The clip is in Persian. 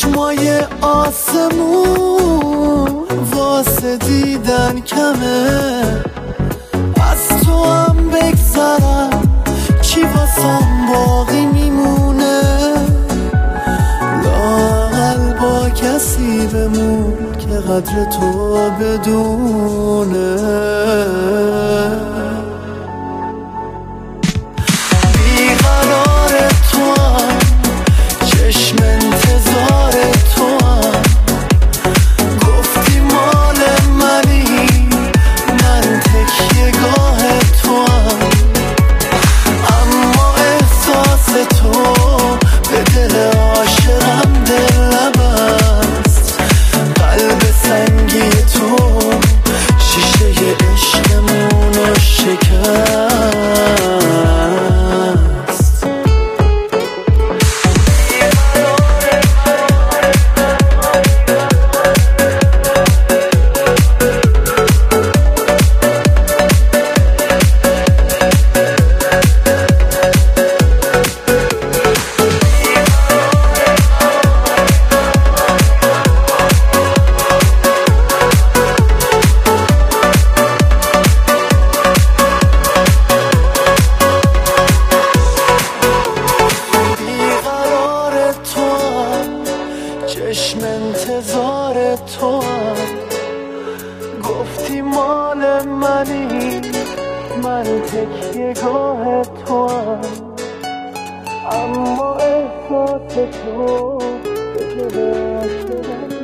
چشمای آسمون واسه دیدن کمه، از تو هم بگذرم چی واسم باقی میمونه، لااقل با کسی بمون که قدر تو بدونه. بیقرار تو هم، چشم انتظار تو هم، گفتی مال منی، من تکیه گاه تو هم، اما احساس تو به دل عاشقم دل نبست. قلب سنگی تو شیشه عشقمونو شکست. چشم انتظار تو هم، گفتی مال منی، من تکیه گاه تو هم، اما احساس تو به دل عاشقم